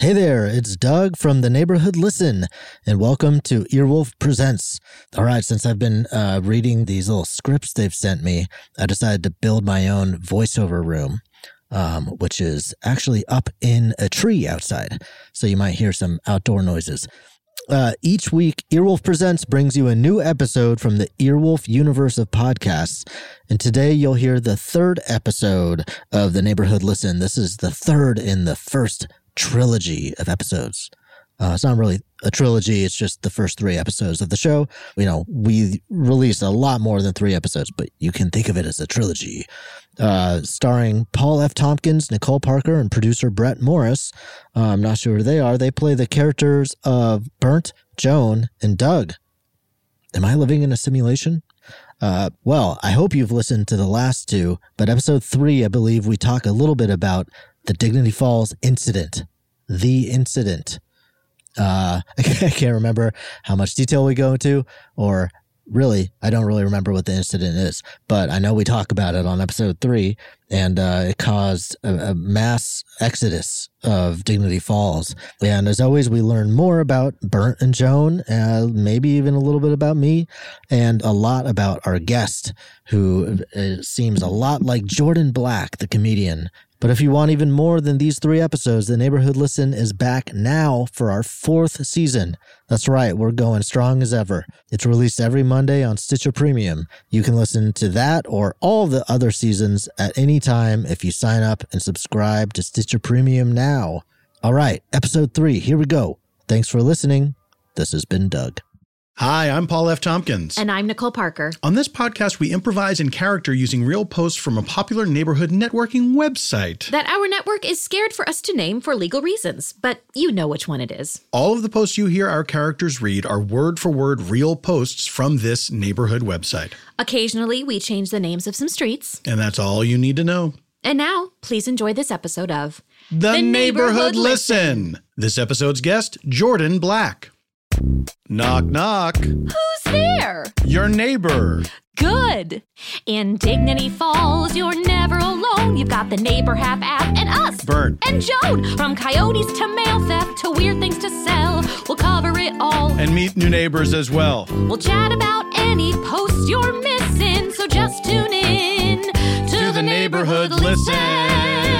Hey there, it's Doug from the Neighborhood Listen, and welcome to Earwolf Presents. All right, since I've been reading these little scripts they've sent me, I decided to build my own voiceover room, which is actually up in a tree outside, so you might hear some outdoor noises. Each week, Earwolf Presents brings you a new episode from the Earwolf universe of podcasts, and today you'll hear the third episode of the Neighborhood Listen. This is the third in the first trilogy of episodes. It's not really a trilogy. It's just the first 3 episodes of the show. You know, we release a lot more than 3 episodes, but you can think of it as a trilogy. Starring Paul F. Tompkins, Nicole Parker, and producer Brett Morris. I'm not sure who they are. They play the characters of Burnt, Joan, and Doug. Am I living in a simulation? Well, I hope you've listened to the last 2, but episode 3, I believe we talk a little bit about the Dignity Falls incident. The incident. I can't remember how much detail we go into, or really, I don't really remember what the incident is, but I know we talk about it on episode 3, and it caused a mass exodus of Dignity Falls. And as always, we learn more about Burnt and Joan, maybe even a little bit about me, and a lot about our guest, who seems a lot like Jordan Black, the comedian. But if you want even more than these 3 episodes, The Neighborhood Listen is back now for our 4th season. That's right, we're going strong as ever. It's released every Monday on Stitcher Premium. You can listen to that or all the other seasons at any time if you sign up and subscribe to Stitcher Premium now. All right, episode 3, here we go. Thanks for listening. This has been Doug. Hi, I'm Paul F. Tompkins. And I'm Nicole Parker. On this podcast, we improvise in character using real posts from a popular neighborhood networking website That our network is scared for us to name for legal reasons, but you know which one it is. All of the posts you hear our characters read are word-for-word real posts from this neighborhood website. Occasionally, we change the names of some streets. And that's all you need to know. And now, please enjoy this episode of The Neighborhood Listen. This episode's guest, Jordan Black. Knock, knock. Who's there? Your neighbor. Good. In Dignity Falls, you're never alone. You've got the Neighbor Hap app and us. Burnt. And Joan. From coyotes to mail theft to weird things to sell, we'll cover it all. And meet new neighbors as well. We'll chat about any post you're missing, so just tune in to the Neighborhood Listen.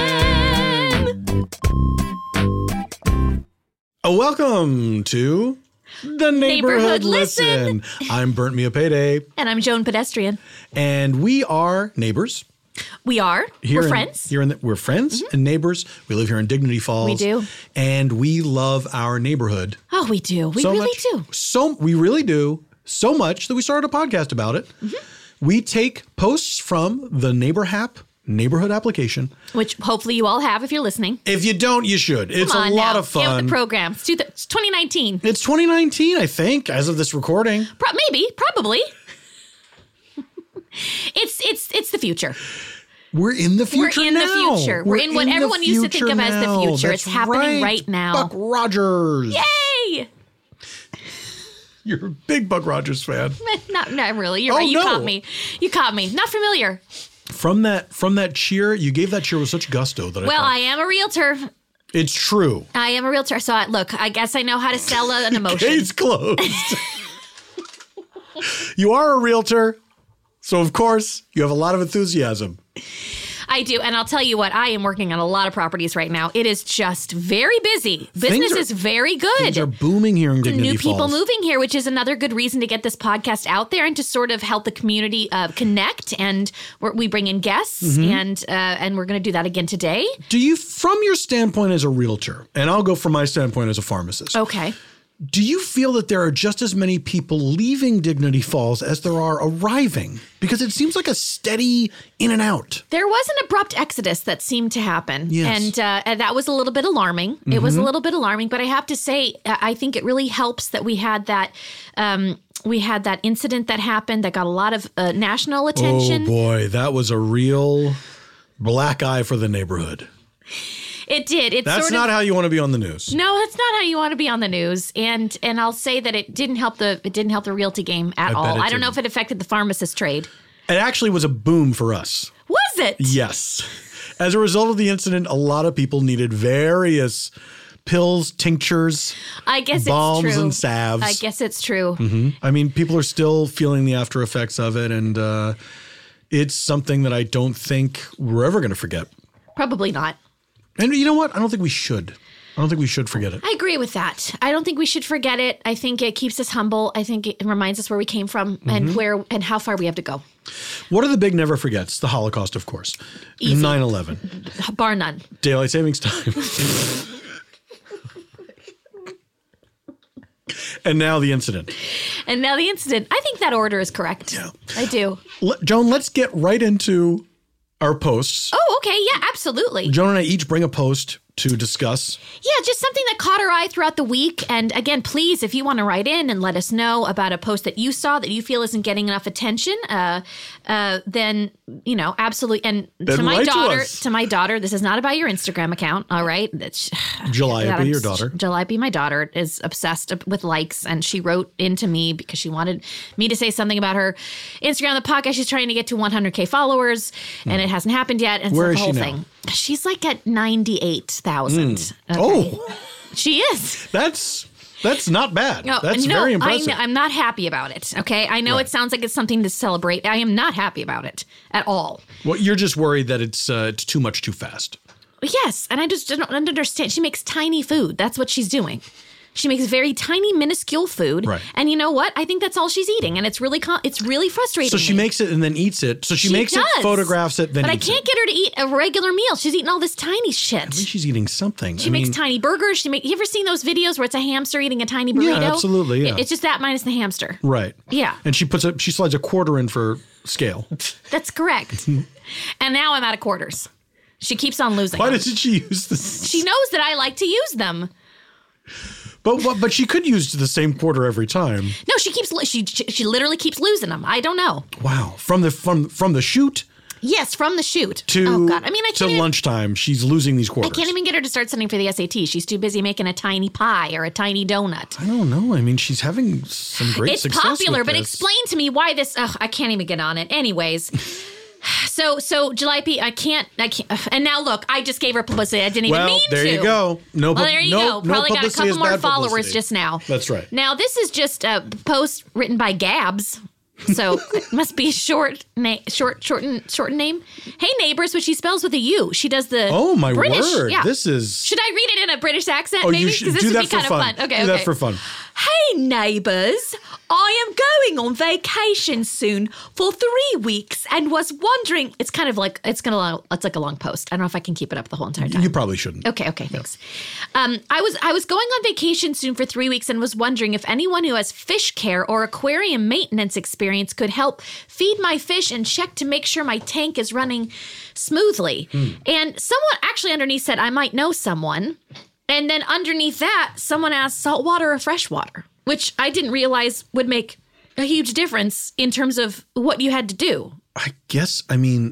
Welcome to The Neighborhood Listen. I'm Burnt Mia Payday. And I'm Joan Pedestrian. And we are neighbors. We are. We're friends. We're friends and neighbors. We live here in Dignity Falls. We do. And we love our neighborhood. Oh, we do. We really do. We really do. So much that we started a podcast about it. Mm-hmm. We take posts from the Neighbor Hap neighborhood application. Which hopefully you all have if you're listening. If you don't, you should. It's a lot of fun. Get with the program. It's 2019. It's 2019, I think, as of this recording. Probably. It's the future. We're in the future now. We're in the future. We're in what everyone used to think of as the future. It's happening right now. Buck Rogers. Yay! You're a big Buck Rogers fan. Not really. You're right. You caught me. Not familiar. From that cheer, you gave that cheer with such gusto that I am a realtor. It's true. I am a realtor. So look, I guess I know how to sell an emotion. Case closed. You are a realtor, so of course you have a lot of enthusiasm. I do. And I'll tell you what, I am working on a lot of properties right now. It is just very busy. Business is very good. Things are booming here in Dignity Falls. New people Falls. moving here, which is another good reason to get this podcast out there and to sort of help the community connect. And we bring in guests, and we're going to do that again today. Do you, from your standpoint as a realtor, and I'll go from my standpoint as a pharmacist. Okay. Do you feel that there are just as many people leaving Dignity Falls as there are arriving? Because it seems like a steady in and out. There was an abrupt exodus that seemed to happen. Yes. And that was a little bit alarming. It was a little bit alarming. But I have to say, I think it really helps that we had that incident that happened that got a lot of national attention. Oh, boy. That was a real black eye for the neighborhood. It did. That's not how you want to be on the news. No, that's not how you want to be on the news. And I'll say that it didn't help the realty game at all. I don't know if it affected the pharmacist trade. It actually was a boom for us. Was it? Yes. As a result of the incident, a lot of people needed various pills, tinctures, I guess balms it's true. and salves. I guess it's true. I mean, people are still feeling the after effects of it, and it's something that I don't think we're ever going to forget. Probably not. And you know what? I don't think we should. I don't think we should forget it. I agree with that. I don't think we should forget it. I think it keeps us humble. I think it reminds us where we came from and how far we have to go. What are the big never forgets? The Holocaust, of course. Easy. 9/11. Bar none. Daylight savings time. And now the incident. I think that order is correct. Yeah. I do. Joan, let's get right into our posts. Oh, okay. Yeah, absolutely. Joan and I each bring a post to discuss. Yeah, just something that caught our eye throughout the week. And again, please, if you want to write in and let us know about a post that you saw that you feel isn't getting enough attention, then, absolutely. And Then to my write to daughter, us. this is not about your Instagram account. All right. Jalaibi, your daughter. Jalaibi, my daughter, is obsessed with likes. And she wrote into me because she wanted me to say something about her Instagram, the podcast. She's trying to get to 100K followers and it hasn't happened yet. And Where so is the whole she now? thing. She's like at 98,000. Okay. Oh, She is. that's not bad. No, That's very impressive. I'm not happy about it. Okay. I know Right. it sounds like it's something to celebrate. I am not happy about it at all. Well, you're just worried that it's too much too fast. Yes. And I just don't understand. She makes tiny food. That's what she's doing. She makes very tiny, minuscule food. Right. And you know what? I think that's all she's eating. And it's really frustrating. So she me. makes it and then eats it. So she makes does. it, photographs it, then But I eats can't it. get her to eat a regular meal. She's eating all this tiny shit. At least she's eating something. She makes tiny burgers. You ever seen those videos where it's a hamster eating a tiny burrito? Yeah, absolutely, yeah. It's just that minus the hamster. Right. Yeah. And she slides a quarter in for scale. That's correct. And now I'm out of quarters. She keeps on losing Why them. doesn't she use this? She knows that I like to use them. But she could use the same quarter every time. No, she literally keeps losing them. I don't know. Wow. From the shoot Yes, from the shoot. to Oh God! I mean, I to can't. Even, lunchtime, she's losing these I quarters. can't even get her to start studying for the SAT. She's too busy making a tiny pie or a tiny donut. I don't know. I mean, she's having some great It's success popular, with but this. explain to me why this. I can't even get on it. Anyways. So Jalaibi, I can't. And now look, I just gave her publicity. I didn't even mean to. There you go. No, Well, there you go. Probably got a publicity couple is more bad followers publicity. just now. That's right. Now, this is just a post written by Gabs. So it must be a shortened name. Hey neighbors, which she spells with a U. She does the Oh my British. word! Yeah. This is. Should I read it in a British accent? Oh, maybe you should this do would that be for kind fun. of fun. Okay, do okay. that for fun. Hey neighbours, I am going on vacation soon for 3 weeks and was wondering. It's kind of like it's like a long post. I don't know if I can keep it up the whole entire time. You probably shouldn't. Okay, thanks. I was going on vacation soon for 3 weeks and was wondering if anyone who has fish care or aquarium maintenance experience could help feed my fish and check to make sure my tank is running smoothly. And someone actually underneath said I might know someone. And then underneath that, someone asked saltwater or freshwater, which I didn't realize would make a huge difference in terms of what you had to do. I guess. I mean,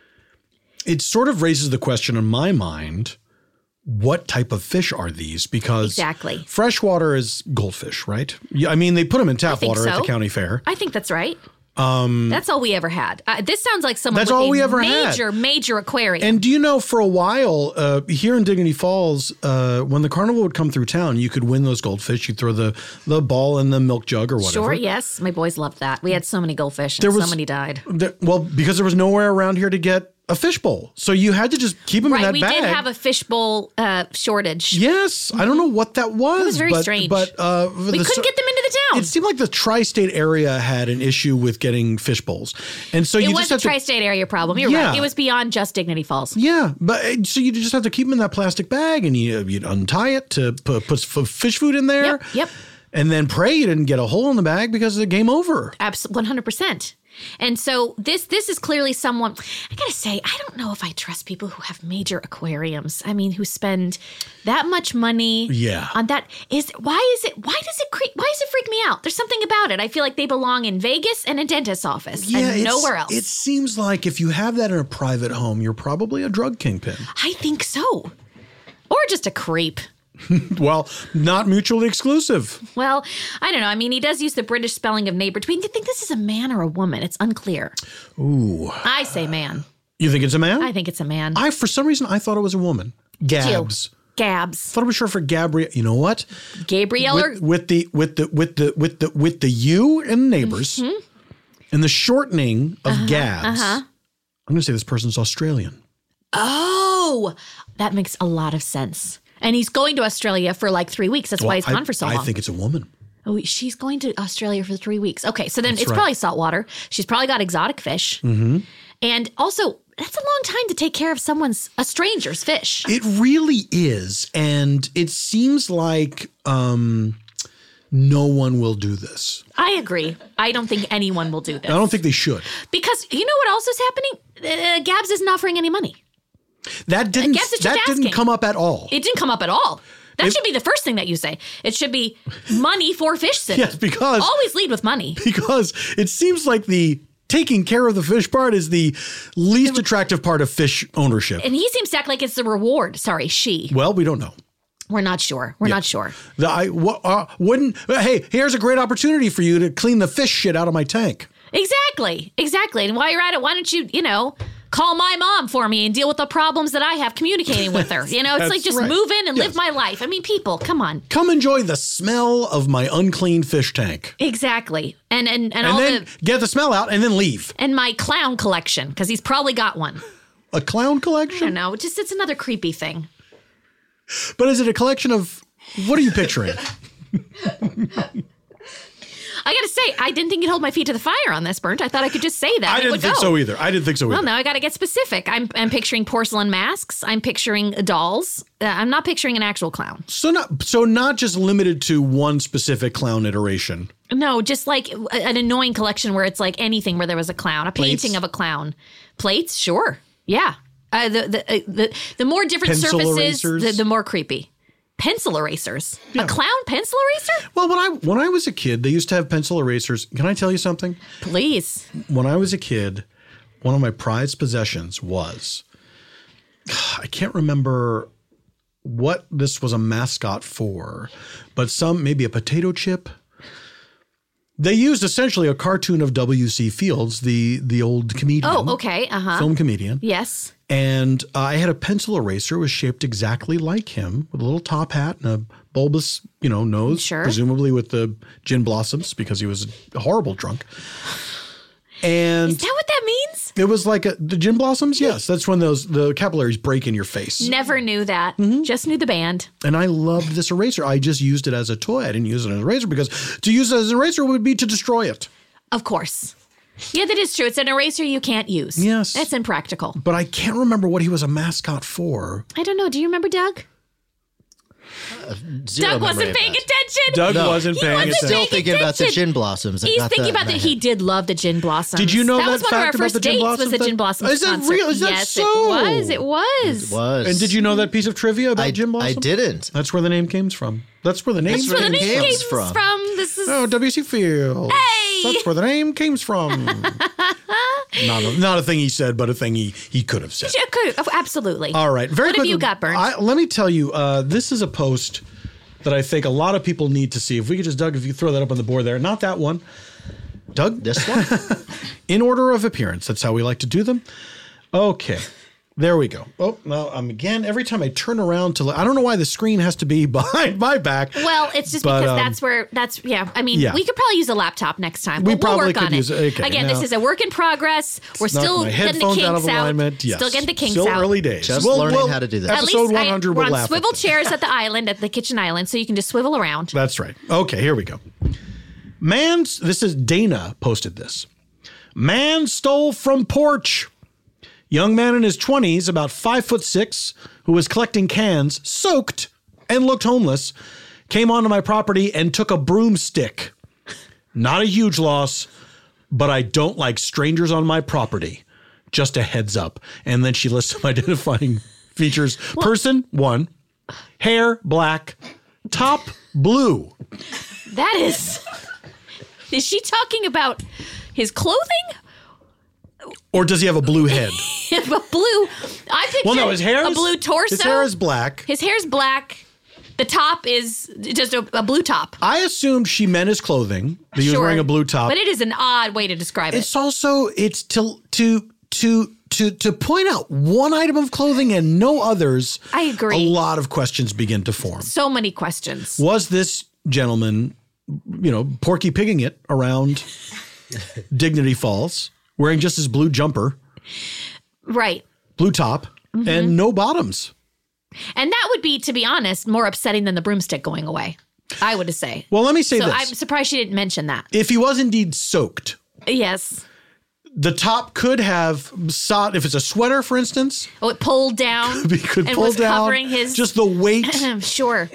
it sort of raises the question in my mind: what type of fish are these? Because Exactly. freshwater is goldfish, right? Yeah, I mean, they put them in tap think water at so. the county fair. I think that's right. That's all we ever had. This sounds like someone That's with all a we ever had. major aquarium. And do you know, for a while here in Dignity Falls, when the carnival would come through town, you could win those goldfish. You'd throw the ball in the milk jug or whatever. Sure, yes. My boys loved that. We had so many goldfish and so many died. Well, because there was nowhere around here to get a fishbowl. So you had to just keep them in Right, that we bag. did have a fishbowl shortage. Yes. I don't know what that was. It was very strange. But We couldn't get them into the town. It seemed like the tri-state area had an issue with getting fish bowls. And so It you was just a have to tri-state area problem. You're Yeah. right. It was beyond just Dignity Falls. Yeah, but so you just have to keep them in that plastic bag, and you'd untie it to put fish food in there. Yep. And then pray you didn't get a hole in the bag because of the game over. Absolutely, 100%. And so this is clearly someone, I gotta say, I don't know if I trust people who have major aquariums. I mean, who spend that much money Yeah. on that. Why does it freak me out? There's something about it. I feel like they belong in Vegas and a dentist's office and nowhere else. It seems like if you have that in a private home, you're probably a drug kingpin. I think so. Or just a creep. Well, not mutually exclusive. Well, I don't know. I mean, he does use the British spelling of neighbor. Do you think this is a man or a woman? It's unclear. Ooh. I say man. You think it's a man? I think it's a man. For some reason, I thought it was a woman. Gabs. Gabs. Thought it was short for Gabrielle. You know what? Gabrielle or With the U and neighbors and the shortening of Gabs. I'm going to say this person's Australian. Oh, that makes a lot of sense. And he's going to Australia for like 3 weeks. That's why he's gone for so long. I think it's a woman. Oh, she's going to Australia for 3 weeks. Okay, so then That's it's right. probably saltwater. She's probably got exotic fish. And also, that's a long time to take care of a stranger's fish. It really is. And it seems like no one will do this. I agree. I don't think anyone will do this. I don't think they should. Because you know what else is happening? Gabs isn't offering any money. That didn't come up at all. It didn't come up at all. That should be the first thing that you say. It should be money for fish sitting. Yes, because always lead with money. Because it seems like the taking care of the fish part is the least attractive part of fish ownership. And he seems to act like it's the reward. Sorry, she. Well, we don't know. We're not sure. We're not sure. Hey, here's a great opportunity for you to clean the fish shit out of my tank. Exactly. And while you're at it, why don't you, call my mom for me and deal with the problems that I have communicating with her. It's like just move in and live my life. I mean, people, come on. Come enjoy the smell of my unclean fish tank. Exactly. And all then get the smell out and then leave. And my clown collection, because he's probably got one. A clown collection? I don't know. It's another creepy thing. But is it a collection of, what are you picturing? I got to say, I didn't think you'd hold my feet to the fire on this, Bernd. I thought I could just say that. I didn't think so either. Well, now I got to get specific. I'm picturing porcelain masks. I'm picturing dolls. I'm not picturing an actual clown. So not just limited to one specific clown iteration. No, just like an annoying collection where it's like anything where there was a clown, a painting of a clown. Plates, sure, yeah. The more different Pencil surfaces, erasers. the more creepy. Pencil erasers? Yeah. A clown pencil eraser? Well, when I was a kid, they used to have pencil erasers. Can I tell you something? Please. When I was a kid, one of my prized possessions was, I can't remember what this was a mascot for, but maybe a potato chip. They used essentially a cartoon of W.C. Fields, the old comedian. Oh, okay. Film comedian. Yes. And I had a pencil eraser. It was shaped exactly like him, with a little top hat and a bulbous, nose, Sure. presumably with the gin blossoms because he was a horrible drunk. And is that what that means? It was like the gin blossoms. Yes, that's when the capillaries break in your face. Never knew that. Just knew the band. And I loved this eraser. I just used it as a toy. I didn't use it as an eraser because to use it as an eraser would be to destroy it. Of course. Yeah, that is true. It's an eraser you can't use. Yes. It's impractical. But I can't remember what he was a mascot for. I don't know. Do you remember Doug? Doug wasn't paying attention. Doug wasn't paying attention. Still thinking about the gin blossoms. He's thinking about that. He did love the gin blossoms. Did you know that was one fact of our about the first gin dates? blossom Was the thing? gin blossoms Is that concert? real? Is that yes, so? It was. It was. And did you know that piece of trivia about gin blossom? I didn't. That's where the name came from. That's where the name That's where the name comes came from. This is W.C. Fields. Hey! That's where the name came from. Not a thing he said, but a thing he could have said. Absolutely. All right. Very What quickly, have you got, Bernd? Let me tell you, this is a post that I think a lot of people need to see. If we could just, Doug, if you throw that up on the board there. Not that one. Doug? This one? In order of appearance. That's how we like to do them. Okay. There we go. Oh, now again, every time I turn around to I don't know why the screen has to be behind my back. Well, it's just because I mean, we could probably use a laptop next time. We'll probably work could on use it. Okay, again, this is a work in progress. We're still my getting the headphones kinks out of out. alignment. Yes. Still getting the kinks Still out. early days. Just learning how to do that. At Episode least 100 we're will on laugh swivel at chairs at the island, at the kitchen island, so you can just swivel around. That's right. Okay, here we go. This is Dana posted this. Man stole from porch. Young man in his 20s, about 5'6", who was collecting cans, soaked, and looked homeless, came onto my property and took a broomstick. Not a huge loss, but I don't like strangers on my property. Just a heads up. And then she lists some identifying features. Person, 1. Hair, black. Top, blue. That is she talking about his clothing? Or does he have a blue head? A blue. I picture his hair a blue torso. His hair is black. His hair's black. The top is just a blue top. I assumed she meant his clothing. That he was wearing a blue top. But it is an odd way to describe it. It's also to to point out one item of clothing and no others, I agree. A lot of questions begin to form. So many questions. Was this gentleman, Porky Pigging it around Dignity Falls, wearing just his blue jumper, right, blue top, and no bottoms? And that would be, to be honest, more upsetting than the broomstick going away, I would say. Well, let me say this. I'm surprised she didn't mention that. If he was indeed soaked. Yes. The top could have sought, if it's a sweater, for instance. Oh, it pulled down. Could and pull was down covering his. Just the weight. Sure.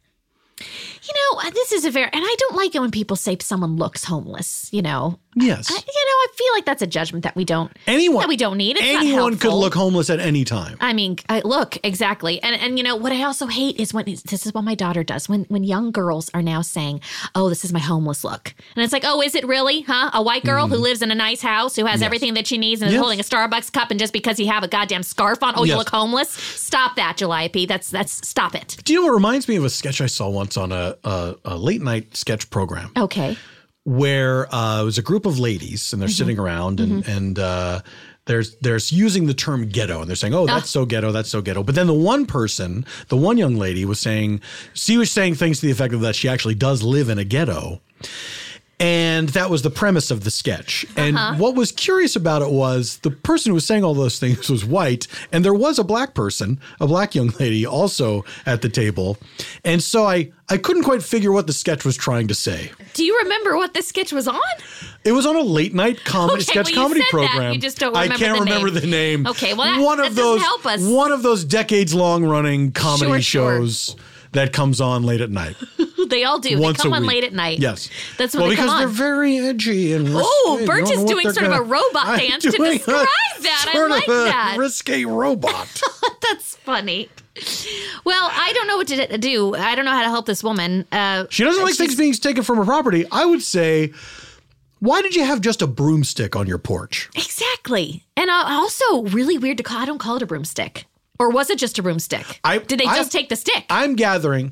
This is and I don't like it when people say someone looks homeless, Yes. I feel like that's a judgment that we don't need. It's anyone not could helpful. look homeless at any time. I mean, look, exactly. And what I also hate is this is what my daughter does, when young girls are now saying, oh, this is my homeless look. And it's like, oh, is it really? Huh? A white girl who lives in a nice house, who has everything that she needs and is holding a Starbucks cup, and just because you have a goddamn scarf on, you look homeless? Stop that, Calliope. That's stop it. Do you know what reminds me of a sketch I saw once on a late night sketch program? Okay. Where it was a group of ladies and they're sitting around and there's using the term ghetto, and they're saying, oh, that's so ghetto, that's so ghetto. But then the one young lady was saying things to the effect of that she actually does live in a ghetto. And that was the premise of the sketch. And what was curious about it was the person who was saying all those things was white. And there was a black person, a black young lady also at the table. And so I couldn't quite figure what the sketch was trying to say. Do you remember what this sketch was on? It was on a late night comedy program. That. You just don't remember I can't remember the name. Okay, well, that doesn't help us. One of those decades-long running comedy shows that comes on late at night. They all do. Once they come a on week. late at night. Yes. That's what they come on. Because they're very edgy and risque. Oh, Bert is doing sort of a robot dance to describe that. I like that. Risque robot. That's funny. Well, I don't know what to do. I don't know how to help this woman. She doesn't like things being taken from her property. I would say, why did you have just a broomstick on your porch? Exactly. And also really weird to call. I don't call it a broomstick. Or was it just a broomstick? Did they just take the stick? I'm gathering.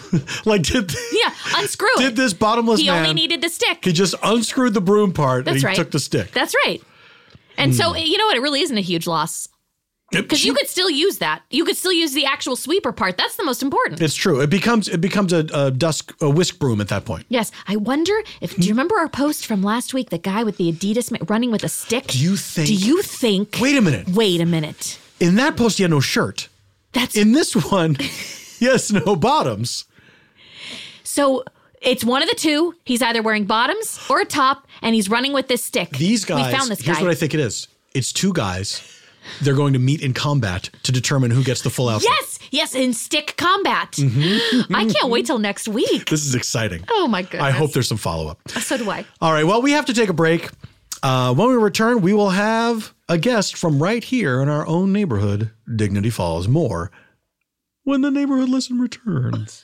Unscrew it. Did this bottomless man. He only needed the stick. He just unscrewed the broom part and he took the stick. That's right. And so, you know what? It really isn't a huge loss. Because you could still use that. You could still use the actual sweeper part. That's the most important. It's true. It becomes a whisk broom at that point. Yes. I wonder do you remember our post from last week? The guy with the Adidas running with a stick? Do you think? Wait a minute. In that post, he had no shirt. In this one, he has no bottoms. So it's one of the two. He's either wearing bottoms or a top, and he's running with this stick. These guys, we found this guy. Here's what I think it is. It's two guys. They're going to meet in combat to determine who gets the full outfit. Yes, in stick combat. I can't wait till next week. This is exciting. Oh, my goodness. I hope there's some follow-up. So do I. All right, well, we have to take a break. When we return, we will have a guest from right here in our own neighborhood, Dignity Falls. More when the Neighborhood Listen returns.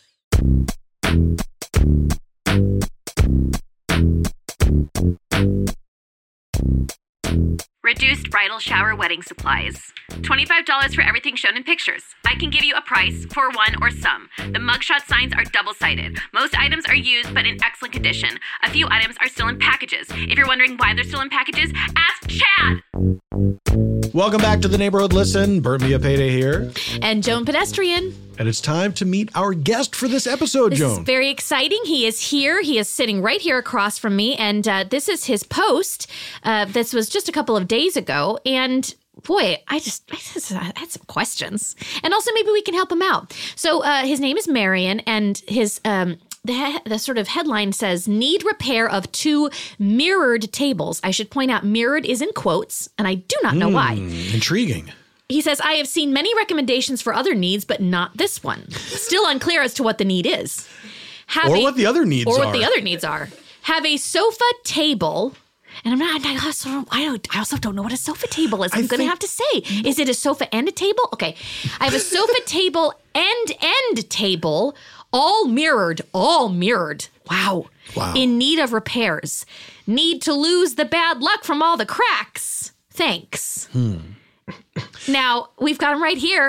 Reduced bridal shower wedding supplies. $25 for everything shown in pictures. I can give you a price for one or some. The mugshot signs are double-sided. Most items are used but in excellent condition. A few items are still in packages. If you're wondering why they're still in packages, ask Chad! Welcome back to the Neighborhood Listen. Bert Mia Payday here. And Joan Pedestrian. And it's time to meet our guest for this episode, Joan. This is very exciting. He is here. He is sitting right here across from me. And this is his post. This was just a couple of days ago. And boy, I had some questions. And also maybe we can help him out. So his name is Marion, and his the sort of headline says, need repair of 2 mirrored tables. I should point out mirrored is in quotes, and I do not know why. Intriguing. He says, I have seen many recommendations for other needs, but not this one. Still unclear as to what the need is. Or what the other needs are. Have a sofa table. And I also don't know what a sofa table is. I'm going to have to say, is it a sofa and a table? Okay. I have a sofa table and end table, all mirrored. Wow. In need of repairs. Need to lose the bad luck from all the cracks. Thanks. Now, we've got him right here.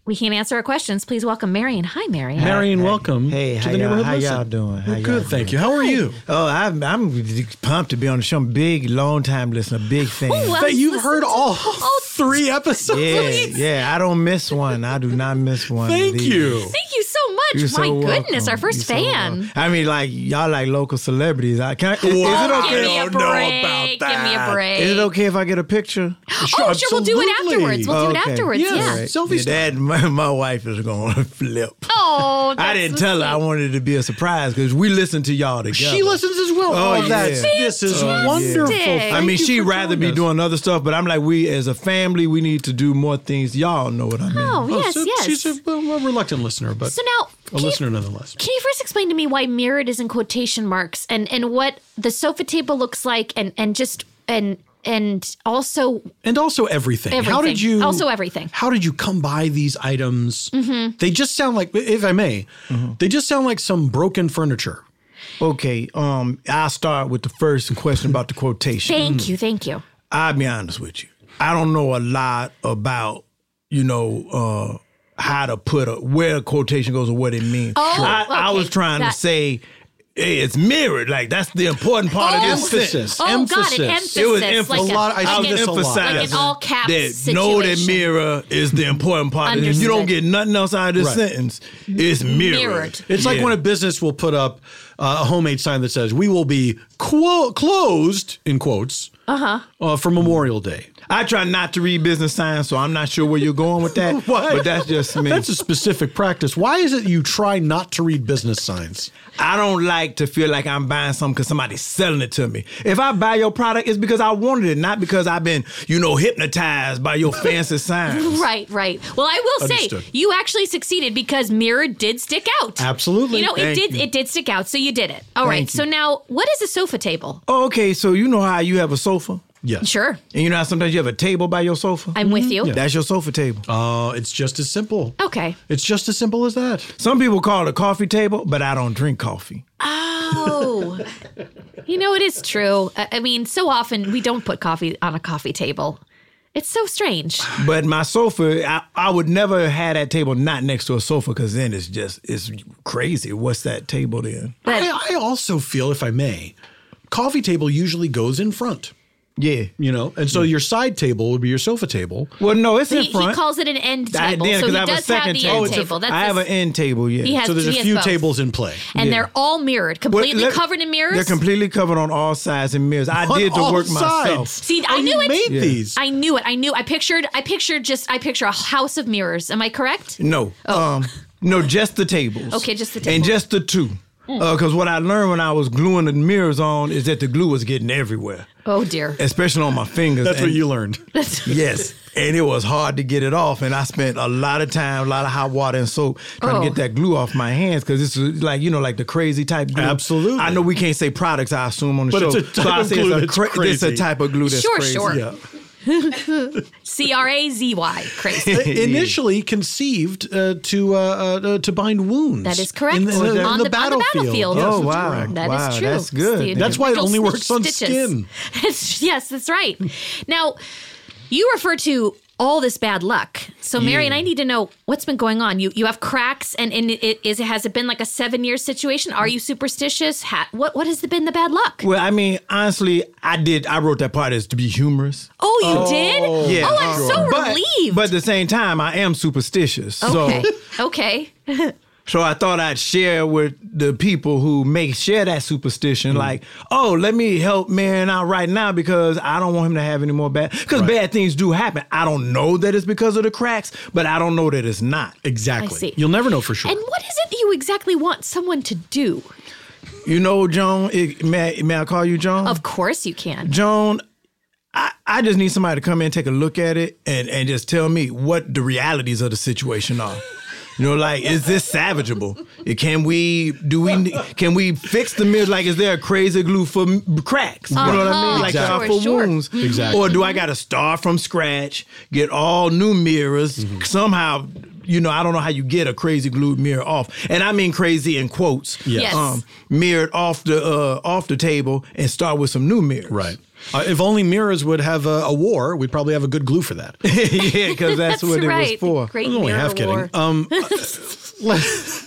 we can't answer our questions, please welcome Marion. Hi, Marion. Marion, welcome Hey, to how the Neighborhood y'all Listen. doing? How We're y'all good, doing? thank you. How are you? Oh, I'm pumped to be on the show. I'm a big, long time listener, big fan. Oh, well, That you've listen heard to all 3 episodes. Yeah, I don't miss one. I do not miss one. of Thank these. you. Thank you so much. You're My so goodness, welcome. our first You're so fan. welcome. I mean, like, y'all like local celebrities. Is it okay? Give me a I don't know break. about Give me a that. break. Is it okay if I get a picture? Oh, sure. We'll do it Absolutely. afterwards. We'll do it Okay. afterwards. Yes. Yeah. Right. Selfie Yeah, style. my wife is going to flip. Oh, I didn't tell her I wanted it to be a surprise because we listen to y'all together. She listens as well. Oh, that's yeah. this is Oh, yeah. wonderful. Fantastic. I mean, Thank you she'd for rather joining be us. doing other stuff, but I'm like, we as a family, we need to do more things. Y'all know what I mean. Oh, yes, so yes. She's a reluctant listener, but So now, a listener nonetheless. can you first explain to me why mirrored is in quotation marks and what the sofa table looks like and just and also And also everything. How did Everything. you Also everything. How did you come by these items? They just sound like, if I may, they just sound like some broken furniture. Okay, I'll start with the first question about the quotation. Thank you. I'll be honest with you. I don't know a lot about, how to put where a quotation goes or what it means. Oh, I okay. was trying to say, hey, it's mirrored. Like, that's the important part of this Emphasis. sentence. Oh, got it. Emphasis. Emphasis. It was like emphasis. A lot- I like see an- this a lot. like an all caps that know that situation. mirror is the important part. If you don't Understood. get nothing else out of this Right. sentence, it's mirrored. Mirrored. It's like Yeah. when a business will put up a homemade sign that says, "We will be closed," in quotes, for Memorial Day. I try not to read business signs, so I'm not sure where you're going with that. What? But that's just me. That's a specific practice. Why is it you try not to read business signs? I don't like to feel like I'm buying something because somebody's selling it to me. If I buy your product, it's because I wanted it, not because I've been, hypnotized by your fancy signs. Right. Well, I will Understood. say you actually succeeded because mirrored did stick out. Absolutely. It Thank you. It did stick out, so you did it. All right. Thank you. So now, what is a sofa table? Oh, okay, so you know how you have a sofa? Yes. Sure, And you know how sometimes you have a table by your sofa? I'm with you. That's your sofa table. It's just as simple. Okay. It's just as simple as that. Some people call it a coffee table, but I don't drink coffee. Oh, it is true. I mean, so often we don't put coffee on a coffee table. It's so strange. But my sofa, I would never have that table not next to a sofa because then it's crazy. What's that table then? But I also feel, if I may, coffee table usually goes in front. Yeah. And so your side table would be your sofa table. Well, no, it's in he front. calls it an end table, then, so 'cause he I have a does have second the table. end table. That's I have his- an end table, yeah. He has. So there's he a has few both. tables in play. and Yeah. they're all mirrored, completely covered in mirrors. They're completely covered on all sides in mirrors. I did the On work all myself. sides. See, I knew you it. made these. I knew it. I picture a house of mirrors. Am I correct? No. No, just the tables. Okay, just the And tables. just the two. Because what I learned when I was gluing the mirrors on is that the glue was getting everywhere, Oh dear. especially on my fingers. That's what And- you learned. Yes. And it was hard to get it off. And I spent a lot of time, a lot of hot water and soap trying to get that glue off my hands because this is like, like the crazy type glue. Absolutely. I know we can't say products, I assume, on the But show. it's a type so I of say glue it's that's it's a crazy. type of glue that's Sure, crazy. sure. Yeah. Crazy. Crazy. Initially conceived to bind wounds. That is correct. In the, On on the the battlefield. battlefield. Yes, Oh, that's wow. correct. That is Wow, true. that's good. It's the That's why it individual only works on stitches. skin. Yes, that's right. Now, you refer to all this bad luck. So, Marion, I need to know what's been going on. You have cracks, and has it been like a 7-year situation? Are you superstitious? What has been the bad luck? Well, I mean, honestly, I wrote that part as to be humorous. Oh, you did? Yeah. Oh, I'm so But- relieved. But at the same time, I am superstitious. okay. So Okay. So I thought I'd share with the people who may share that superstition, like, oh, let me help Marion out right now because I don't want him to have any more bad, because bad things do happen. I don't know that it's because of the cracks, but I don't know that it's not. Exactly. I see. You'll never know for sure. And what is it you exactly want someone to do? You know, Joan, may I call you Joan? Of course you can. Joan, I just need somebody to come in and take a look at it and just tell me what the realities of the situation are. Like, is this salvageable? Can we fix the mirrors? Like, is there a crazy glue for cracks? You know what I mean? Like, Exactly. for Sure. wounds. Exactly. Or do I got to start from scratch, get all new mirrors, somehow I don't know how you get a crazy glued mirror off. And I mean crazy in quotes. Yes. Mirrored off the table and start with some new mirrors. Right. If only mirrors would have a war, we'd probably have a good glue for that. Yeah, because that's what right. it was for. Great I'm only mirror half war. kidding.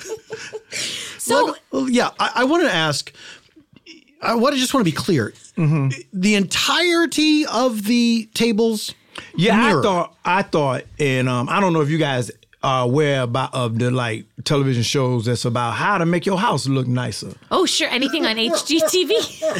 So I wanted to ask. I just want to be clear. The entirety of the tables. Yeah, mirror. I thought, and I don't know if you guys are aware of the like television shows that's about how to make your house look nicer. oh, sure. Anything on HGTV?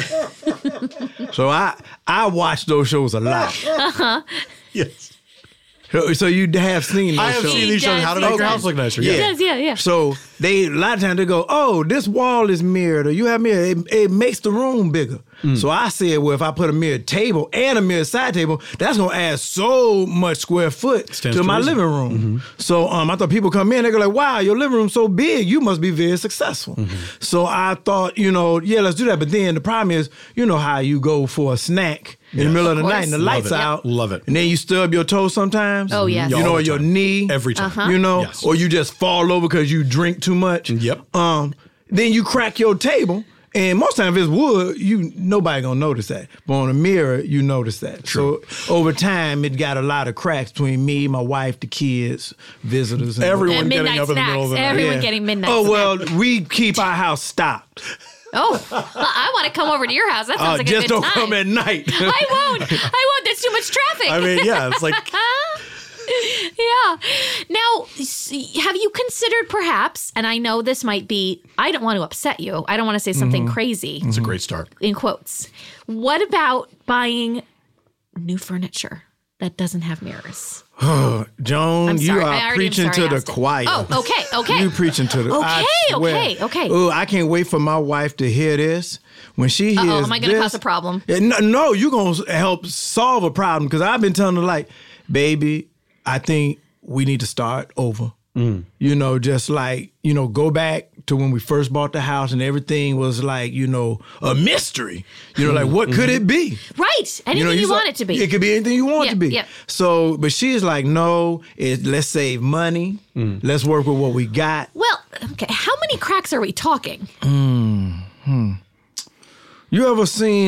So I watch those shows a lot. Yes. So you have seen those I have shows. seen these shows. How to make your does. house look nicer. It Yeah. does, yeah. So a lot of times they go, oh, this wall is mirrored, or you have mirror. It makes the room bigger. So I said, well, if I put a mirrored table and a mirrored side table, that's gonna add so much square foot Stands to to my reason. living room. So I thought people come in, they go like, wow, your living room's so big, you must be very successful. So I thought, yeah, let's do that. But then the problem is, you know how you go for a snack in the middle of the Of night and the course. lights Love it. out. Love it. And then you stub your toe sometimes. Oh, yes. You All know, the or your time. knee. Every time. Yes. Or you just fall over because you drink too much. Yep. Then you crack your table, and most times if it's wood, nobody gonna notice that. But on a mirror, you notice that. So over time, it got a lot of cracks between me, my wife, the kids, visitors, and Everyone And getting midnight up in the middle of the snacks. night. Everyone getting midnight Oh snacks. well, we keep our house stopped. Oh, I want to come over to your house. That sounds like a Just good don't time. come at night. I won't. There's too much traffic. I mean, yeah, it's like Yeah. Now, have you considered perhaps, and I know this might be, I don't want to upset you. I don't want to say something crazy, it's a great start. in quotes. What about buying new furniture that doesn't have mirrors? Joan, I'm you sorry. I are already am preaching sorry I to the asked it. choir. Oh, okay. You preaching to the Okay. Oh, I can't wait for my wife to hear this. When she hears Uh-oh, am I going to this- cause a problem? Yeah, no, you're going to help solve a problem because I've been telling her, like, baby, I think we need to start over. Just like, go back to when we first bought the house and everything was like, a mystery. Like, what could it be? Right. Anything you want it to be. It could be anything you want it to be. Yep. So, but she's like, no, let's save money. Let's work with what we got. Well, okay. How many cracks are we talking? You ever seen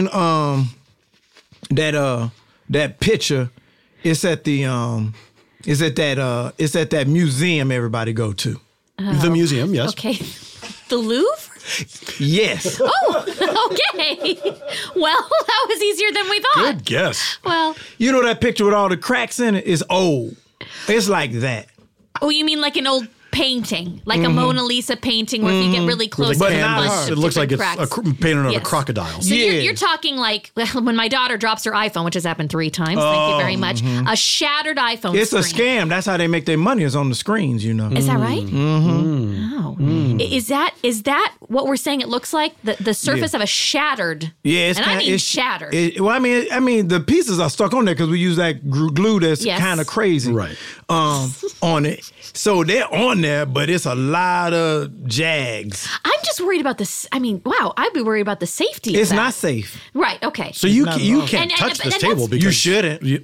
that picture? It's at the it's at that museum everybody go to. The museum, yes. Okay. The Louvre? Yes. Oh, okay. Well, that was easier than we thought. Good guess. Well, You know that picture with all the cracks in it is old. It's like that. oh, you mean like an old painting, like a Mona Lisa painting where if you get really close, But there's a not bunch hers. of It looks like different it's cracks. painted on Yes. a crocodile. So Yeah. you're talking like when my daughter drops her iPhone, which has happened 3 times. Thank you very much. A shattered iPhone. It's a screen. scam. That's how they make their money is on the screens, Is that right? Oh, is that what we're saying? It looks like the surface of a shattered. Yeah, it's and I kinda- mean it's shattered. I mean, the pieces are stuck on there because we use that glue that's Yes. kind of crazy, Right. On it. So they're on there, but it's a lot of jags. I'm just worried about this. I mean, wow, I'd be worried about the safety. of It's that. not safe. Right. Okay. So you not you wrong. can't And- touch and this that's- table because You shouldn't. and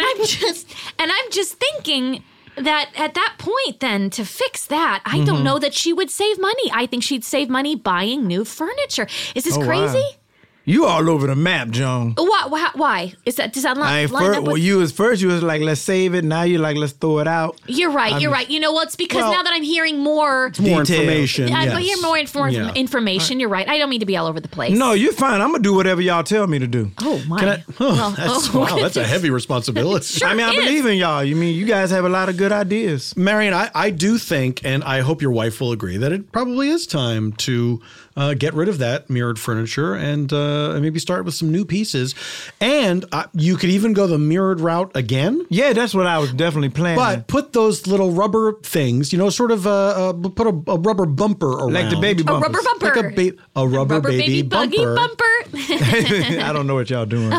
I'm just thinking that at that point then to fix that, I don't know that she would save money. I think she'd save money buying new furniture. Is this Oh, wow. crazy? You all over the map, Joan. Why? Does that line up with... You was like, let's save it. Now you're like, let's throw it out. You're right. You're right. You know what? It's because Well, now that I'm hearing more... more Detail. information. I yes. hear more Yeah. information. You're right. I don't mean to be all over the place. No, you're fine. I'm gonna do whatever y'all tell me to do. Oh, my. Can I, wow, that's a heavy responsibility. Sure I mean, I is. believe in y'all. You mean you guys have a lot of good ideas. Marion, I do think, and I hope your wife will agree, that it probably is time to get rid of that mirrored furniture and maybe start with some new pieces. And you could even go the mirrored route again. Yeah, that's what I was definitely planning. But put those little rubber things, sort of put a rubber bumper around. like the baby A bumpers. rubber bumper. Like a rubber baby buggy bumper. bumper. I don't know what y'all doing.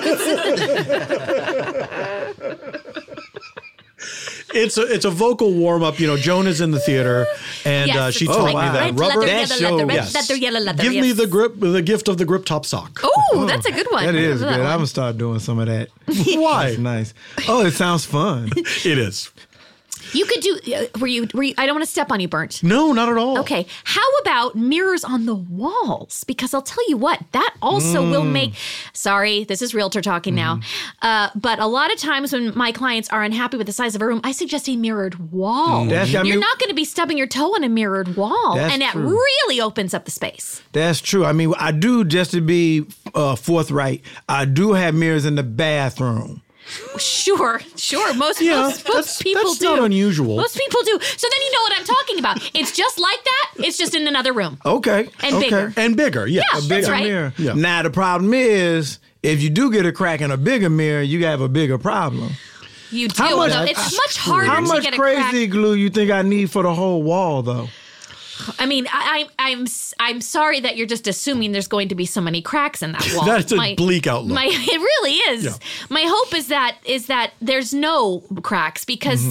It's a vocal warm up. Joan is in the theater, and Yes, she it's told like me that red rubber. leather, That yellow show- leather, red yes. leather, yellow leather. Give me yes. the gift of the grip top sock. Oh, that's a good one. That is I good. love that I'm one. gonna start doing some of that. Why? That's nice. Oh, it sounds fun. It is. You could do. Were you? I don't want to step on you, Burnt. No, not at all. Okay. How about mirrors on the walls? Because I'll tell you what, that also will make. Sorry, this is realtor talking now. But a lot of times when my clients are unhappy with the size of a room, I suggest a mirrored wall. You're not going to be stubbing your toe on a mirrored wall, and that really opens up the space. That's true. I mean, I do, just to be forthright, I do have mirrors in the bathroom. Sure. Most people that's do. not unusual. Most people do. So then you know what I'm talking about. It's just like that. It's just in another room. Okay. And bigger. And bigger, yes. Yeah, A bigger that's right. mirror. Yeah. Now, the problem is, if you do get a crack in a bigger mirror, you have a bigger problem. You do. Although it's much harder How to much get a crazy crack. glue you think I need for the whole wall, though? I mean, I'm sorry that you're just assuming there's going to be so many cracks in that wall. That's a bleak outlook. It really is. Yeah. My hope is that there's no cracks because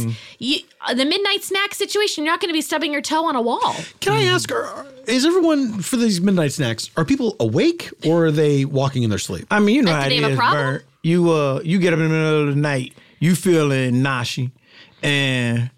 the midnight snack situation, you're not going to be stubbing your toe on a wall. Can I ask, is everyone, for these midnight snacks, are people awake or are they walking in their sleep? I mean, you know Do how they it have a is, problem? Bert. You get up in the middle of the night, you feeling noshy, and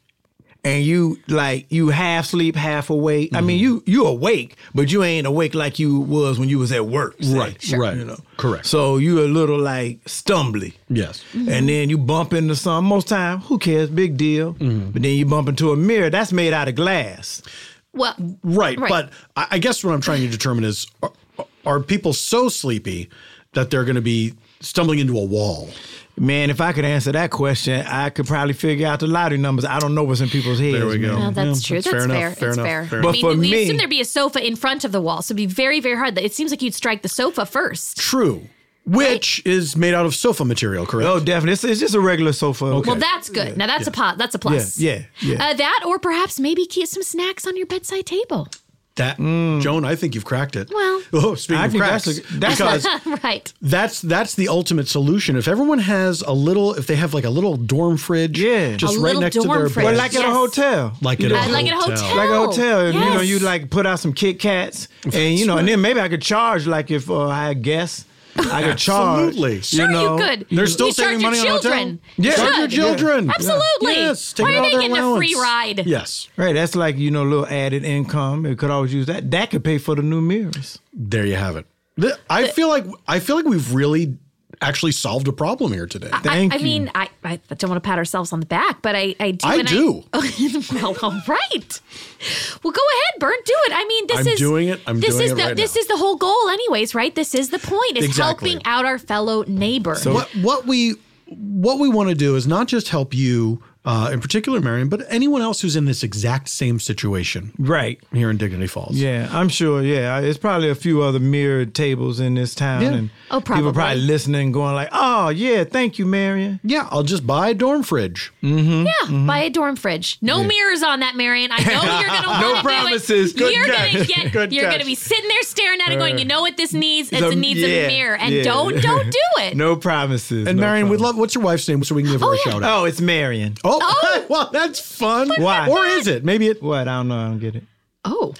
you half sleep, half awake. I mean, you awake, but you ain't awake like you was when you was at work. Say, Right. You know, Correct. So you a little like stumbly. Yes. And then you bump into something. Most time, who cares? Big deal. But then you bump into a mirror that's made out of glass. Well, Right. But I guess what I'm trying to determine is, are people so sleepy that they're going to be stumbling into a wall? Man, if I could answer that question, I could probably figure out the lottery numbers. I don't know what's in people's heads. There we go. man. no, that's true. That's fair enough, fair. fair It's enough, fair. fair I enough. mean, But for we me- assume there'd be a sofa in front of the wall, so it'd be very, very hard. It seems like you'd strike the sofa first. True. Which is made out of sofa material, correct? Oh, definitely. It's just a regular sofa. Okay. Well, that's good. Now that's a plus. Yeah. That or perhaps maybe keep some snacks on your bedside table. That, Joan, I think you've cracked it. Well, speaking I of think cracks, that's because right. that's the ultimate solution. If everyone has if they have like a little dorm fridge, Yeah. just A right little next to dorm their fridge. Well, bed, like at a Yes. hotel. like at a Like at a hotel. Like a hotel. And, Yes. you like put out some Kit Kats. And, and then maybe I could charge, like if I had guests. I could charge. Absolutely. Sure, you could. They're still You charge saving your money on hotel? children. Yeah. You Charge your should. children. Absolutely. Yes, take Why it are out they of their getting a free allowance. ride? Yes. Right, that's like, a little added income. It could always use that. That could pay for the new mirrors. There you have it. I feel like we've really actually solved a problem here today. Thank I you. mean, I don't want to pat ourselves on the back, but I do. I and do. Well, all right. Well, go ahead, Burnt. Do it. I mean, this I'm is doing it. I'm doing it right This now. is the whole goal, anyways, right? This is the point. Is Exactly. helping out our fellow neighbor. What we want to do is not just help you, in particular, Marion, but anyone else who's in this exact same situation Right. here in Dignity Falls. Yeah, I'm sure. Yeah, there's probably a few other mirrored tables in this town, Yeah. and Oh, people probably. probably listening, going like, "Oh, yeah, thank you, Marion." Yeah, I'll just buy a dorm fridge. Yeah, buy a dorm fridge. No mirrors on that, Marion. I know you're gonna want to promises. do it. Good You're catch. gonna Good you're catch. gonna be sitting there staring at it, going, you know what this needs? So, It needs a yeah, mirror, and yeah. don't do it. No promises. And no Marion, we'd promises. love. What's your wife's name so we can give her a yeah. shout out? Oh, it's Marion. Oh, well, that's fun. Why? Or is it? Maybe it. What? I don't know. I don't get it. Oh,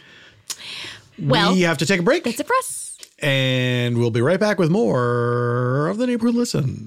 well, We have to take a break, that's it for us. and we'll be right back with more of the Neighborhood Listen.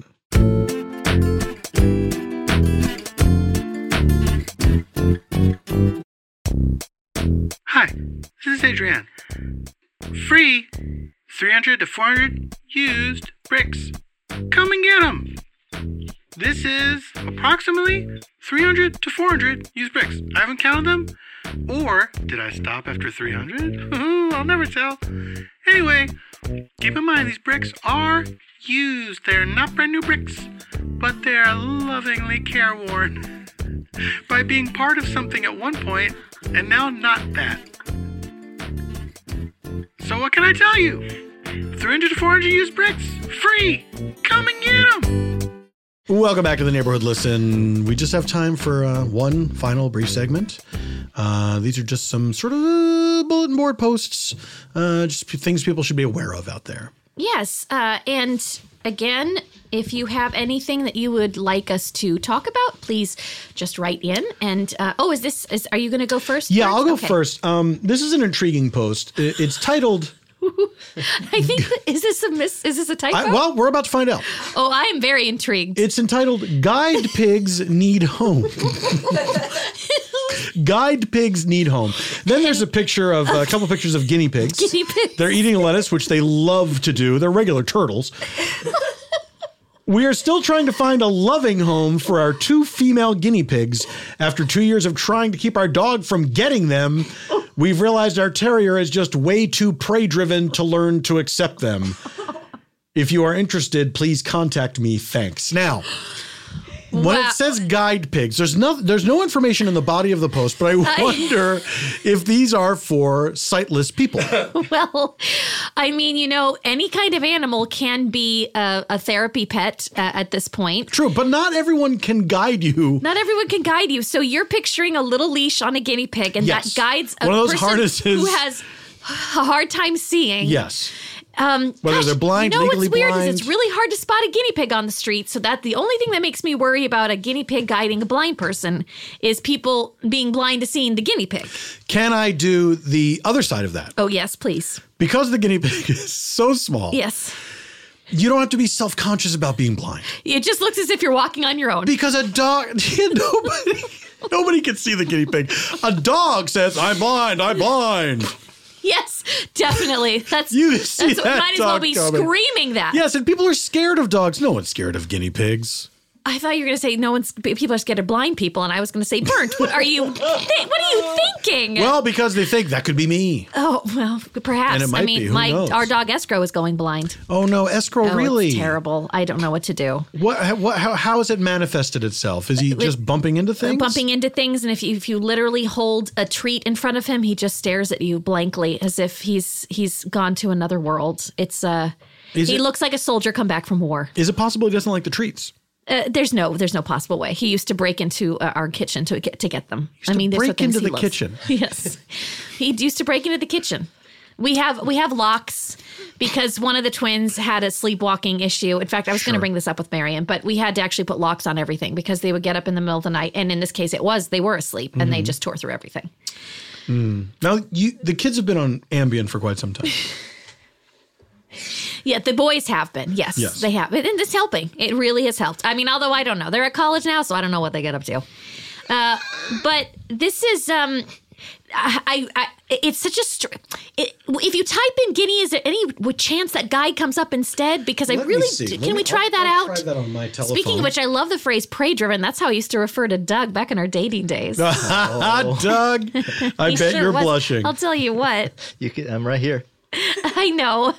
Hi, this is Adrienne. Free 300 to 400 used bricks. Come and get them. This is approximately 300 to 400 used bricks. I haven't counted them. Or did I stop after 300? I'll never tell. Anyway, keep in mind these bricks are used. They're not brand new bricks, but they're lovingly careworn by being part of something at one point and now not that. So what can I tell you? 300 to 400 used bricks, free. Come and get them. Welcome back to the Neighborhood Listen. We just have time for one final brief segment. These are just some sort of bulletin board posts, just things people should be aware of out there. Yes, and again, if you have anything that you would like us to talk about, please just write in. And are you going to go first? Yeah, Bert? I'll go Okay. first. This is an intriguing post. It's titled, I think is this a typo? Well, we're about to find out. Oh, I am very intrigued. It's entitled Guide Pigs Need Home. Guide Pigs Need Home. Then there's a couple pictures of guinea pigs. Guinea pigs. They're eating lettuce, which they love to do. They're regular turtles. We are still trying to find a loving home for our 2 female guinea pigs. After 2 years of trying to keep our dog from getting them, we've realized our terrier is just way too prey-driven to learn to accept them. If you are interested, please contact me. Thanks. Now, when it says guide pigs, there's no information in the body of the post, but I wonder if these are for sightless people. Well, I mean, any kind of animal can be a therapy pet at this point. True, but not everyone can guide you. Not everyone can guide you. So you're picturing a little leash on a guinea pig, and that guides a one of those person harnesses who has a hard time seeing. Yes. Whether they're blind, legally what's weird blind. is it's really hard to spot a guinea pig on the street. So that the only thing that makes me worry about a guinea pig guiding a blind person is people being blind to seeing the guinea pig. Can I do the other side of that? Oh, yes, please. Because the guinea pig is so small. Yes. You don't have to be self-conscious about being blind. It just looks as if you're walking on your own. Because a dog, nobody can see the guinea pig. A dog says, I'm blind. Yes, definitely. That's that might as well be coming. screaming that. Yes, and people are scared of dogs. No one's scared of guinea pigs. I thought you were going to say people are scared of blind people, and I was going to say burnt. What are you thinking? Well, because they think that could be me. Oh, well, perhaps. And it might be. Who knows? Our dog Escrow is going blind. Oh no, Escrow, really? It's terrible. I don't know what to do. How has it manifested itself? Is he just bumping into things? Bumping into things, and if you literally hold a treat in front of him, he just stares at you blankly as if he's gone to another world. It's he looks like a soldier come back from war. Is it possible he doesn't like the treats? There's no possible way. He used to break into our kitchen to get them. Break into the kitchen. Yes, he used to break into the kitchen. We have locks because one of the twins had a sleepwalking issue. In fact, I was going to bring this up with Marion, but we had to actually put locks on everything because they would get up in the middle of the night, and in this case, they were asleep and they just tore through everything. Now the kids have been on Ambien for quite some time. Yeah, the boys have been. Yes, they have. And it's helping. It really has helped. I mean, although I don't know. They're at college now, so I don't know what they get up to. But this is, it's such a, if you type in guinea, is there any chance that guide comes up instead? Because can we try that out? I'll try that on my telephone. Speaking of which, I love the phrase prey driven. That's how I used to refer to Doug back in our dating days. Doug, I bet you're blushing. I'll tell you what. I'm right here. I know.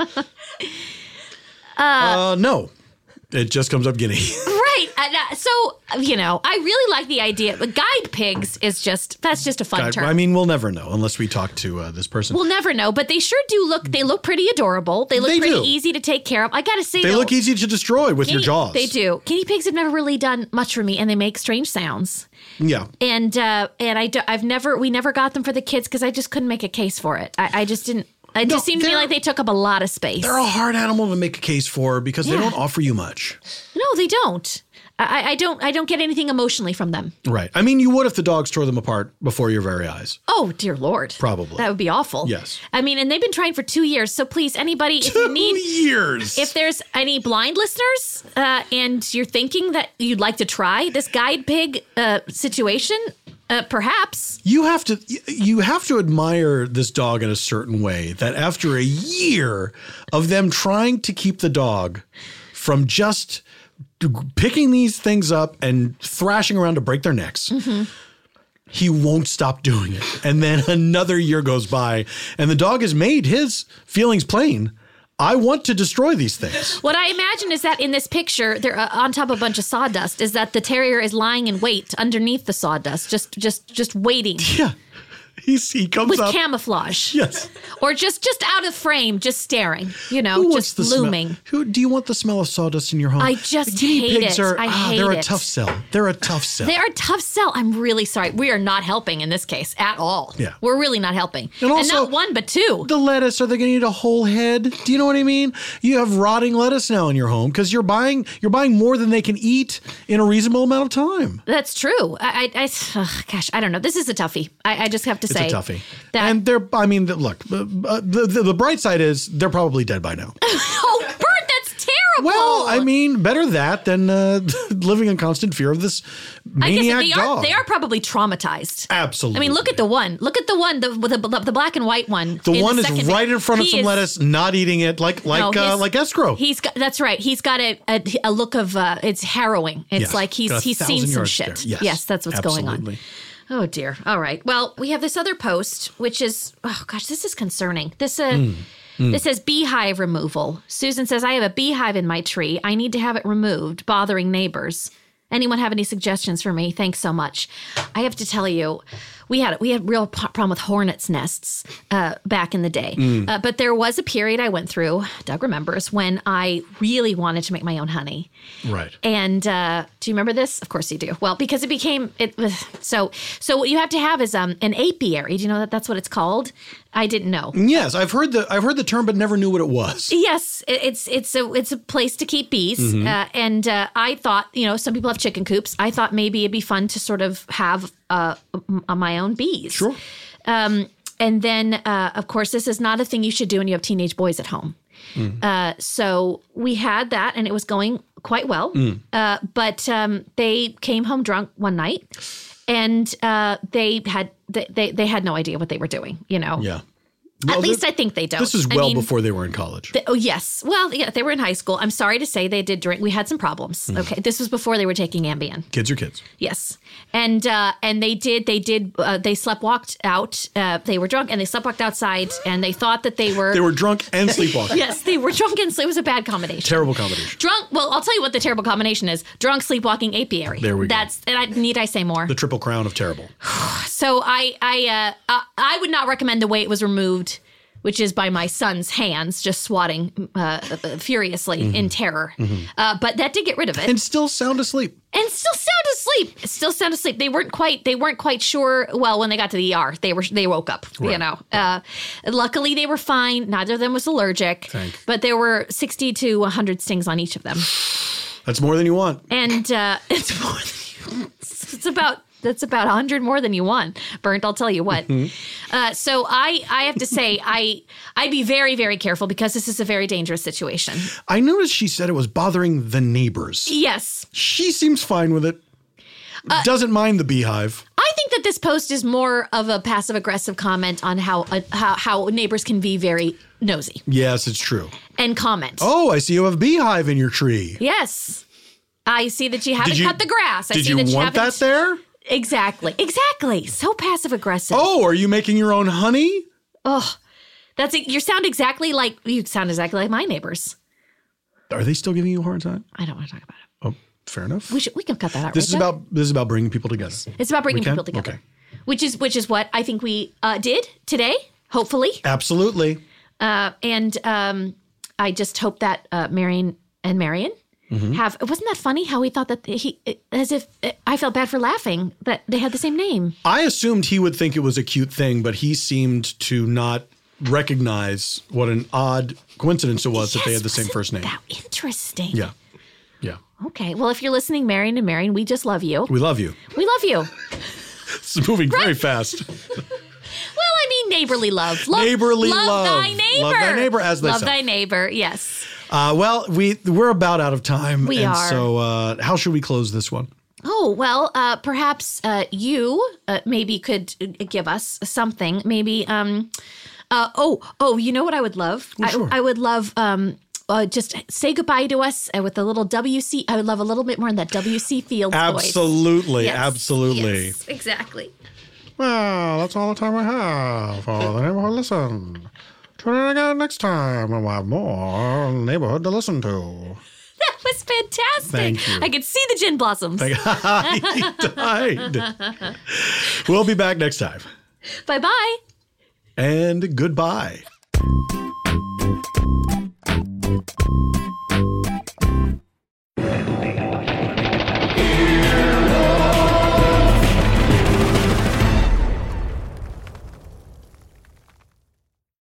No, it just comes up guinea. Right. So, I really like the idea. But guide pigs that's just a fun term. I mean, we'll never know unless we talk to this person. We'll never know, but they sure do they look pretty adorable. They look pretty easy to take care of. I got to say, they look easy to destroy with your jaws. They do. Guinea pigs have never really done much for me, and they make strange sounds. Yeah. And we never got them for the kids because I just couldn't make a case for it. I just didn't. It just seemed to me like they took up a lot of space. They're a hard animal to make a case for because they don't offer you much. No, they don't. I don't get anything emotionally from them. Right. I mean, you would if the dogs tore them apart before your very eyes. Oh, dear Lord. Probably. That would be awful. Yes. I mean, and they've been trying for 2 years. So please, anybody, if you need 2 years. If there's any blind listeners and you're thinking that you'd like to try this guide pig situation, perhaps. You have to admire this dog in a certain way that after a year of them trying to keep the dog from just picking these things up and thrashing around to break their necks, he won't stop doing it. And then another year goes by and the dog has made his feelings plain. I want to destroy these things. What I imagine is that in this picture, they're on top of a bunch of sawdust, is that the terrier is lying in wait underneath the sawdust, just waiting. Yeah. He comes with up. camouflage. Yes. Or just out of frame, just staring, just looming. Do you want the smell of sawdust in your home? I just hate it. I hate it. They're a tough sell. They're a tough sell. They are a tough sell. I'm really sorry. We are not helping in this case at all. Yeah. We're really not helping. And also, not one, but two. The lettuce, are they going to eat a whole head? Do you know what I mean? You have rotting lettuce now in your home because you're buying more than they can eat in a reasonable amount of time. That's true. Gosh, I don't know. This is a toughie. I just have to say. say. It's a toughie. That- And look, the bright side is they're probably dead by now. Oh, Bert, that's terrible. Well, better that than living in constant fear of this maniac dog. They are probably traumatized. Absolutely. I mean, look at the one. The black and white one. The one is right in front of some lettuce, not eating it like escrow. That's right. He's got a look of it's harrowing. It's Yes. like he's seen some shit. There. Yes, that's what's going on. absolutely. Oh dear. All right. Well, we have this other post, which is this is concerning. This says beehive removal. Susan says, I have a beehive in my tree. I need to have it removed, bothering neighbors. Anyone have any suggestions for me? Thanks so much. I have to tell you, we had real problem with hornets' nests back in the day. But there was a period I went through, Doug remembers, when I really wanted to make my own honey. Right. And do you remember this? Of course you do. Well, because so what you have to have is an apiary. Do you know that that's what it's called? I didn't know. Yes, I've heard the term, but never knew what it was. Yes, it's a place to keep bees, and I thought, some people have chicken coops. I thought maybe it'd be fun to sort of have my own bees. Sure. And then, of course, this is not a thing you should do when you have teenage boys at home. So we had that, and it was going quite well. But they came home drunk one night, and they had no idea what they were doing. Yeah. At least I think they don't. This is before they were in college. Yes. Well, yeah, they were in high school. I'm sorry to say they did drink. We had some problems. Okay. This was before they were taking Ambien. Kids are kids. Yes. And they sleptwalked out. They were drunk and they sleptwalked outside and they thought that they were. They were drunk and sleepwalking. Yes, they were drunk and it was a bad combination. Terrible combination. Drunk. Well, I'll tell you what the terrible combination is. Drunk, sleepwalking, apiary. There we go. Need I say more? The triple crown of terrible. So I would not recommend the way it was removed, which is by my son's hands, just swatting furiously in terror. But that did get rid of it. And still sound asleep. Still sound asleep. They weren't quite sure. Well, when they got to the ER, they woke up. Right. Luckily, they were fine. Neither of them was allergic. But there were 60 to 100 stings on each of them. That's more than you want. And it's more than you want. That's about 100 more than you want, Bernd. I'll tell you what. So I have to say, I'd be very, very careful because this is a very dangerous situation. I noticed she said it was bothering the neighbors. Yes. She seems fine with it. Doesn't mind the beehive. I think that this post is more of a passive-aggressive comment on how neighbors can be very nosy. Yes, it's true. And comment. Oh, I see you have a beehive in your tree. Yes. I see that you haven't cut the grass. Did you want that there? Exactly. So passive-aggressive. Oh, are you making your own honey? Oh, you sound exactly like my neighbors. Are they still giving you a hard time? I don't want to talk about it. Oh, fair enough. We can cut that out. This is about bringing people together. It's about bringing people together. Okay. Which is what I think we did today, hopefully. Absolutely. And I just hope that Marion and Marion wasn't that funny how he thought that I felt bad for laughing that they had the same name. I assumed he would think it was a cute thing, but he seemed to not recognize what an odd coincidence it was that they had the same first name. That interesting. Yeah. Okay. Well, if you're listening, Marion and Marion, we just love you. We love you. We love you. It's moving very fast. Well, I mean, neighborly love. Neighborly love. Love thy neighbor. Love thy neighbor as thyself. Love thy neighbor. Yes. Well, we're about out of time. We are. So how should we close this one? Oh, well, perhaps you maybe could give us something. Maybe, you know what I would love? Sure. I would love just say goodbye to us with a little WC. I would love a little bit more in that WC Fields Absolutely. voice. Absolutely. Yes, exactly. Well, that's all the time I have for the Neighborhood Listen. Tune in again next time and we'll have more Neighborhood to listen to. That was fantastic. Thank you. I could see the gin blossoms. He died. We'll be back next time. Bye-bye. And goodbye.